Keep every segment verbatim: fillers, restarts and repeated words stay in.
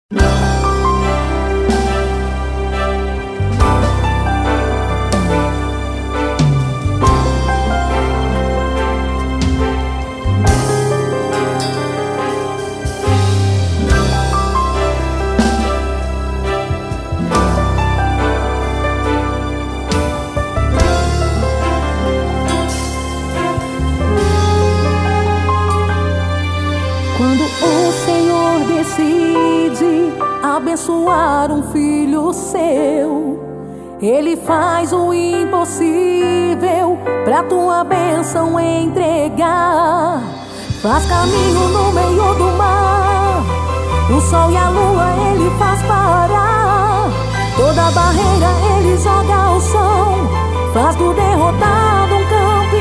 Quando o Senhor decide abençoar um filho seu, Ele faz o impossível pra tua bênção entregar. Faz caminho no meio do mar, o sol e a lua Ele faz parar. Toda barreira Ele joga ao chão, faz do derrotado um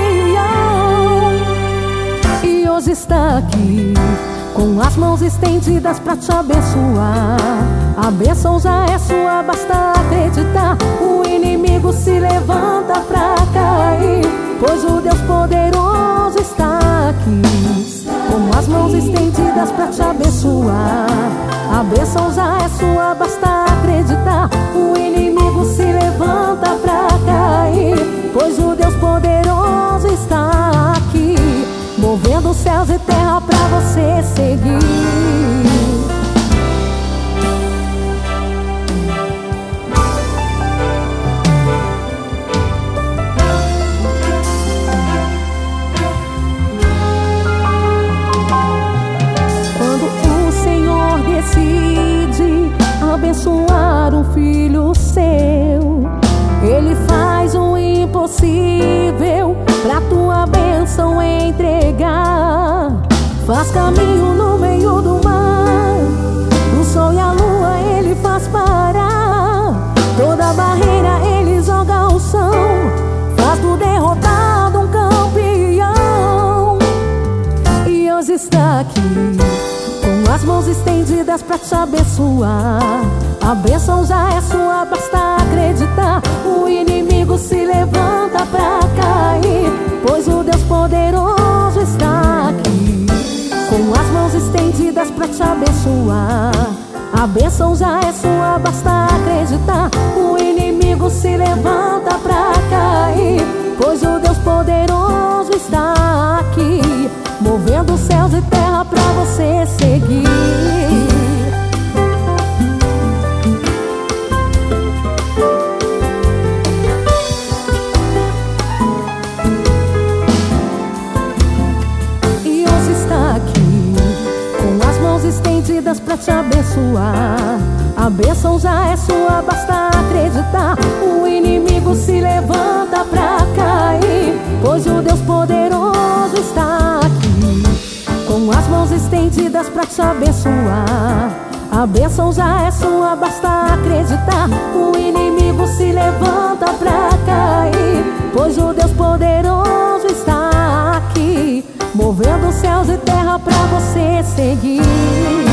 campeão. E hoje está aqui com as mãos estendidas pra te abençoar. A bênção já é sua, basta acreditar. O inimigo se levanta pra cair, pois o Deus poderoso está aqui com as mãos estendidas pra te abençoar. A bênção já é sua, basta acreditar. O inimigo se levanta pra cair, pois o Deus poderoso está aqui, movendo céus e terra pra você seguir. Quando o Senhor decide abençoar um filho seu, Ele faz o impossível pra tua bênção entregar. Faz caminho no meio do mar, o sol e a lua Ele faz parar. Toda barreira Ele joga ao chão, faz do derrotado um campeão. E hoje está aqui com as mãos estendidas pra te abençoar. A bênção já é sua, basta acreditar. O inimigo se levanta pra cair, pois o Deus poderoso está aqui com as mãos estendidas pra te abençoar. A bênção já é sua, basta acreditar. O inimigo se levanta pra cair, pois o Deus poderoso está aqui, movendo céus e terra pra você seguir. Estendidas pra te abençoar. A bênção já é sua, basta acreditar. O inimigo se levanta pra cair, pois o Deus poderoso está aqui com as mãos estendidas pra te abençoar. A bênção já é sua, basta acreditar. O inimigo se levanta pra cair, pois o Deus poderoso está aqui, movendo céus e terra pra você seguir.